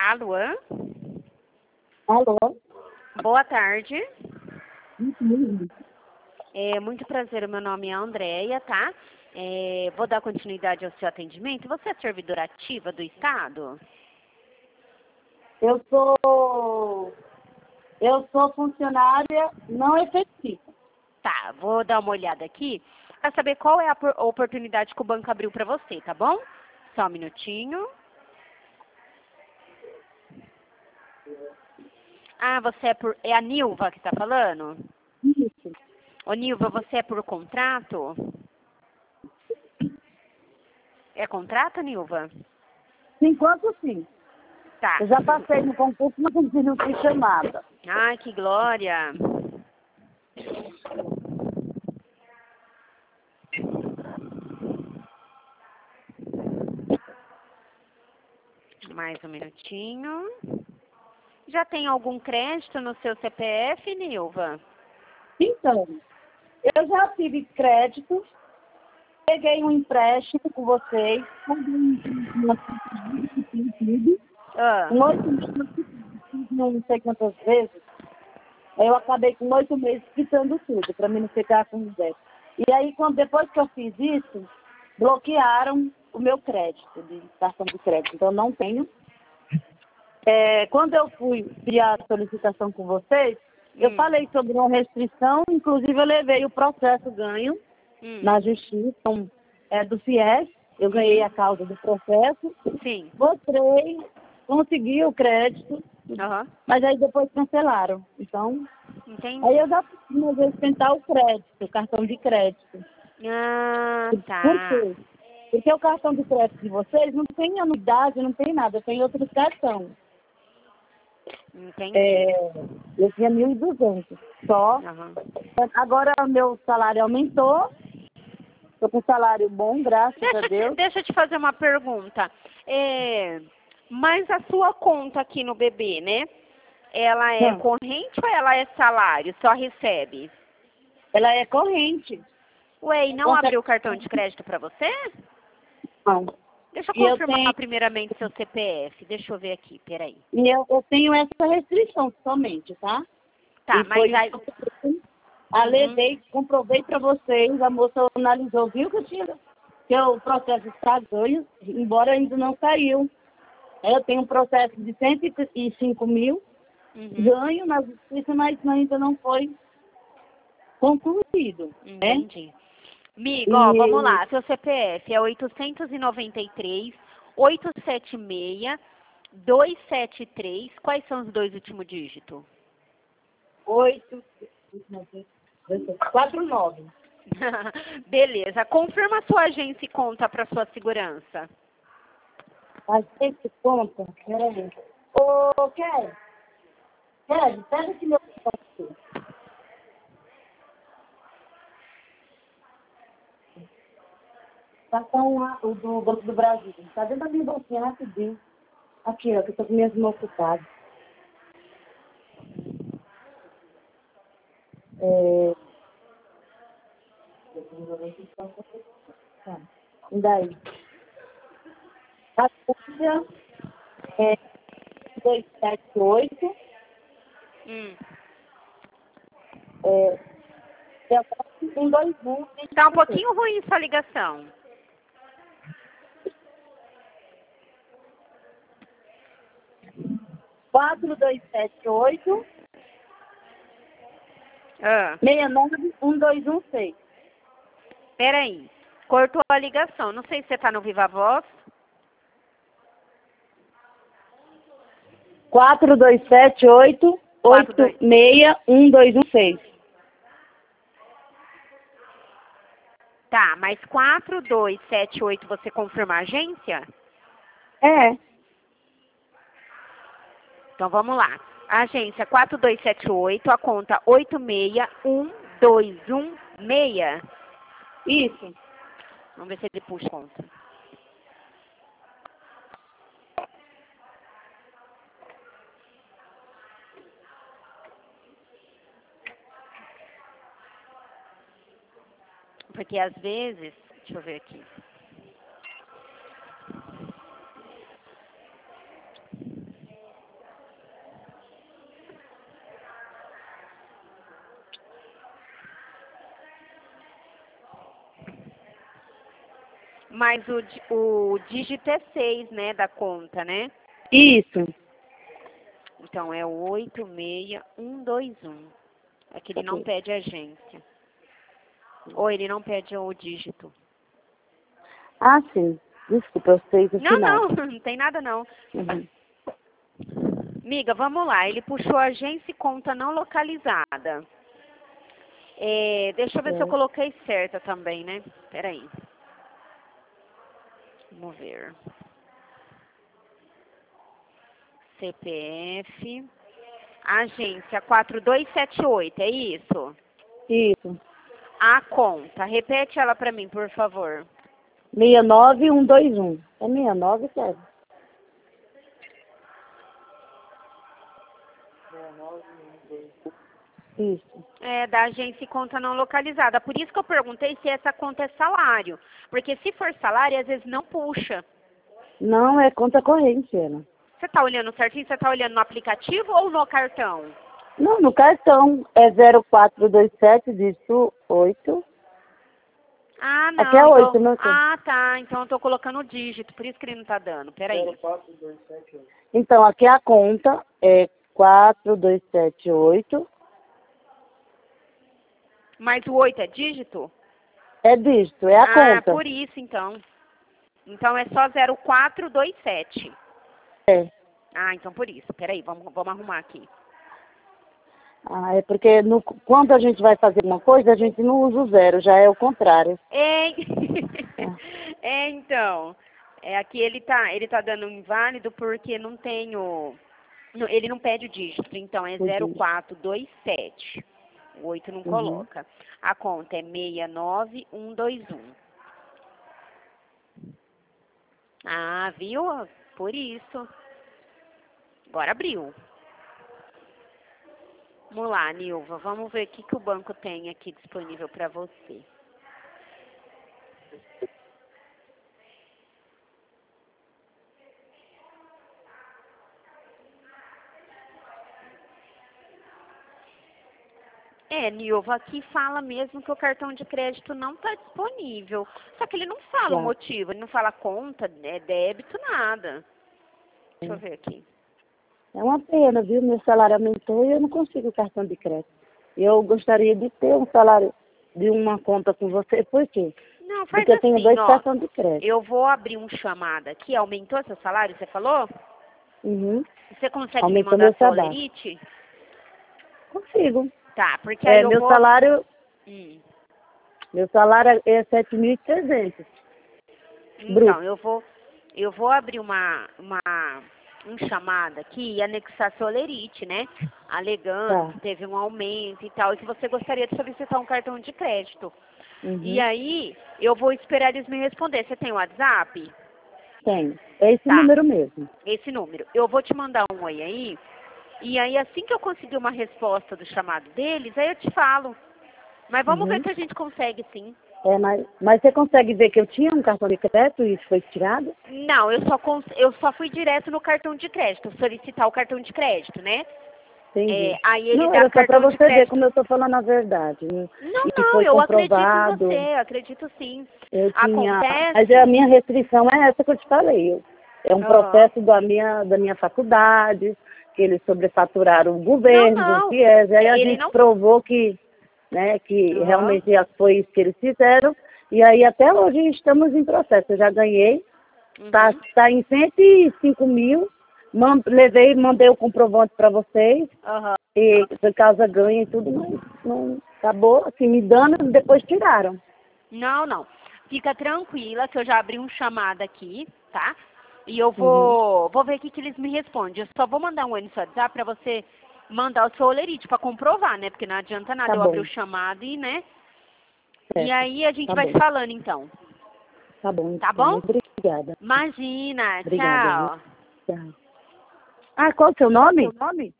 Alô? Alô? Boa tarde. Uhum. Muito prazer, o meu nome é Andréia, tá? Vou dar continuidade ao seu atendimento. Você é servidora ativa do Estado? Eu sou funcionária não efetiva. Tá, vou dar uma olhada aqui para saber qual é a oportunidade que o banco abriu para você, tá bom? Só um minutinho. Ah, é a Nilva que tá falando? Isso. Ô, Nilva, você é por contrato? É contrato, Nilva? Enquanto sim. Tá. Eu já passei no concurso, mas não fui chamada. Ai, que glória. Mais um minutinho. Já tem algum crédito no seu CPF, Nilva? Então, eu já tive crédito, peguei um empréstimo com vocês, Ah, com 8 meses, não sei quantas vezes, aí eu acabei com 8 meses quitando tudo, para mim não ficar com 10. E aí, depois que eu fiz isso, bloquearam o meu crédito, de cartão de crédito. Então, eu não tenho. Quando eu fui criar a solicitação com vocês, eu falei sobre uma restrição, inclusive eu levei o processo ganho na justiça, do FIES, eu ganhei a causa do processo, sim. mostrei, consegui o crédito, Aham. mas aí depois cancelaram. Então, Entendi. aí eu já comecei a tentar o crédito, o cartão de crédito. Ah, Por tá. quê? Porque o cartão de crédito de vocês não tem anuidade, não tem nada, tem outros cartões. Entendi. Eu tinha 1.200 só. Aham. Agora meu salário aumentou. Estou com um salário bom, graças a Deus. Deixa eu te fazer uma pergunta. Mas a sua conta aqui no BB, né? Ela é Não, corrente ou ela é salário? Só recebe? ela é corrente. Ué, e não abriu o cartão de crédito para você? Não. Deixa eu E eu confirmar tenho, primeiramente seu CPF. Deixa eu ver aqui, peraí. eu tenho essa restrição somente, tá? Tá, E mas foi aí... Uhum. levei, comprovei para vocês, a moça analisou, viu que o processo está ganho, embora ainda não saiu. Eu tenho um processo de 105 mil, ganho na justiça, mas ainda não foi concluído. Né? Entendi. Amigo, ó, vamos E lá. Seu CPF é 893 876 273. Quais são os dois últimos dígitos? 49. Beleza. Confirma a sua agência e conta para sua segurança. A gente conta, peraí. Ô, Kelly, pega esse meu cartão. Cartão o do Banco do Brasil. Tá dentro da minha bolsinha rapidinho. Aqui, ó, que eu tô com minhas mãos ocupadas. Tá. E daí? A conta é 278. É 121. Tá um pouquinho ruim sua ligação. Quatro dois sete oito Ah, 691216. peraí. Cortou a ligação. Não sei se você tá no Viva Voz. 4278 861216. Tá, mas 4278 você confirma a agência? É. Então vamos lá. A agência 4278, a conta 861216. Isso. Vamos ver se ele puxa a conta. Porque às vezes, deixa eu ver aqui. Mas o dígito é 6, né, da conta, né? Isso. Então é 86121. É que ele não Ok. pede agência. Ou ele não pede o dígito. Ah, sim. Desculpa, eu sei o Não, final. não tem nada não. Uhum. Miga, vamos lá. Ele puxou agência e conta não localizada. Deixa eu ver se eu É. coloquei certa também, né? Peraí. Vamos ver. CPF. Agência 4278, é isso? Isso. A conta. Repete ela pra mim, por favor. 69121. É 69, sério? Isso. É, da agência e conta não localizada. Por isso que eu perguntei se essa conta é salário. Porque se for salário, às vezes não puxa. Não, é conta corrente, ela. Você tá olhando certinho? Você tá olhando no aplicativo ou no cartão? Não, no cartão é 0427, dígito 8. Ah, Aqui é não. 8, Então... meu senhor. Ah, tá. Então eu tô colocando o dígito. Por isso que ele não tá dando. Peraí. Então, aqui a conta é 4278. Mas o 8 é dígito? É dígito, é a conta. Por isso, então. Então é só 0427. É. Ah, então por isso. Peraí, vamos arrumar aqui. Ah, é porque quando a gente vai fazer uma coisa, a gente não usa o zero, já é o contrário. Então. Aqui ele tá dando um inválido porque não tem ele não pede o dígito. Então é O dígito. 0427. O 8 não coloca. A conta é 69121. Ah, viu? Por isso. Agora abriu. Vamos lá, Nilva. Vamos ver o que o banco tem aqui disponível para você. Nilva, aqui fala mesmo que o cartão de crédito não está disponível. Só que ele não fala o motivo, ele não fala conta, débito, nada. Deixa eu ver aqui. É uma pena, viu? Meu salário aumentou e eu não consigo cartão de crédito. Eu gostaria de ter um salário de uma conta com você, por quê? Não, faz Porque eu assim, tenho 2 ó. cartões de crédito. Eu vou abrir um chamada aqui. Aumentou seu salário, você falou? Uhum. Você consegue me Aumentou mandar meu sua salário. olerite? Consigo. Tá, porque aí eu Meu vou... salário é 7.300. Então, eu vou abrir um chamada aqui e anexar sua olerite, né? Alegando que teve um aumento e tal, e que você gostaria de solicitar um cartão de crédito. E aí, eu vou esperar eles me responder. Você tem o WhatsApp? Tenho. É esse número mesmo. Esse número. Eu vou te mandar um oi aí. E aí, assim que eu conseguir uma resposta do chamado deles, aí eu te falo. Mas vamos ver que a gente consegue, sim. Mas você consegue ver que eu tinha um cartão de crédito e isso foi tirado? Não, eu só fui direto no cartão de crédito, solicitar o cartão de crédito, né? Entendi. Aí ele Não, dá era só para cartão de você ver crédito. como eu estou falando a verdade. E Não, foi eu acredito em comprovado. você, eu acredito sim. Eu tinha, Acontece... mas a minha restrição é essa que eu te falei. É um processo da minha faculdade, que eles sobrefaturaram o governo, o FIES, aí a gente provou que, né, que realmente foi isso que eles fizeram, e aí até hoje estamos em processo. Eu já ganhei, tá em 105 mil, mandei o comprovante para vocês, e por causa ganha e tudo, mas não acabou, assim, me dando, depois tiraram. Não. Fica tranquila que eu já abri um chamado aqui, tá? E eu vou ver o que eles me respondem. Eu só vou mandar um oi no seu WhatsApp pra você mandar o seu olerite pra comprovar, né? Porque não adianta nada eu abrir o chamado e, né? E aí a gente vai se falando, então. Tá bom. Tá bom? Muito obrigada. Imagina. Obrigada. Tchau. Tchau. Ah, qual é o seu nome?